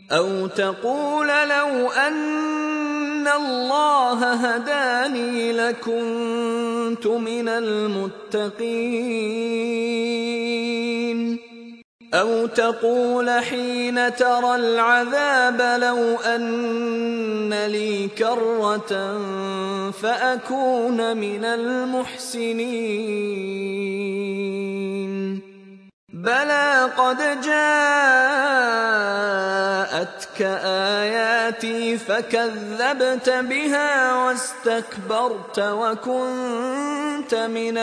أو تقول لو أن الله هداني لكنت من المتقين. أو تقول حين ترى العذاب لو أن لي كرة فأكون من المحسنين. بلى قد جاءتك آياتي فكذبت بها واستكبرت وكنت من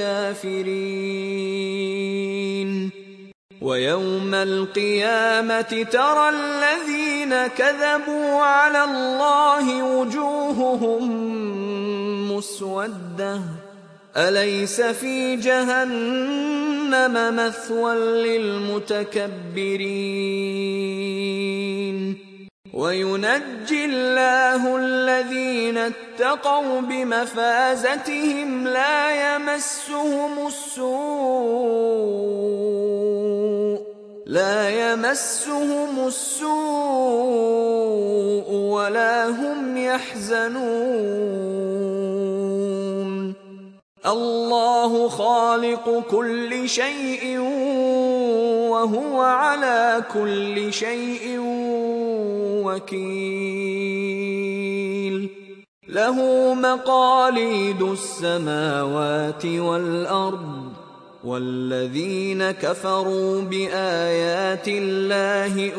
الكافرين. ويوم القيامة ترى الذين كذبوا على الله وجوههم مسودة أليس في جهنم مثوى للمتكبرين. وينجي الله الذين اتقوا بمفازتهم لا يمسهم السوء ولا هم يحزنون. الله خالق كل شيء وهو على كل شيء وكيل. له مقاليد السماوات والأرض والذين كفروا بآيات الله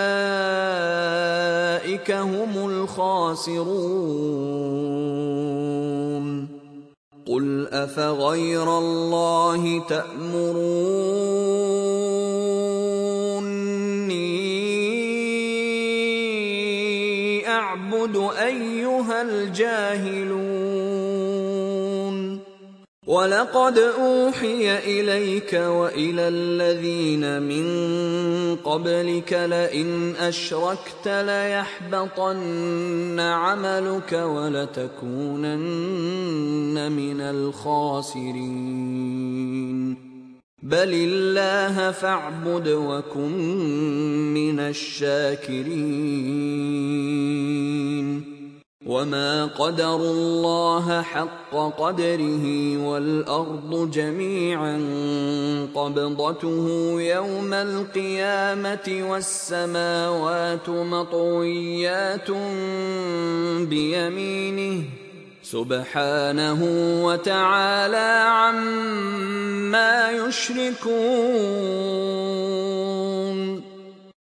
أولئك هم الخاسرون. قل أفغير الله تأمروني أعبد أيها الجاهلون. ولقد أوحي إليك وإلى الذين من قبلك لئن أشركت ليحبطن عملك ولتكونن من الخاسرين. بل الله فاعبد وكن من الشاكرين. وما قدروا الله حق قدره والأرض جميعا قبضته يوم القيامة والسماوات مطويات بيمينه سبحانه وتعالى عما يشركون.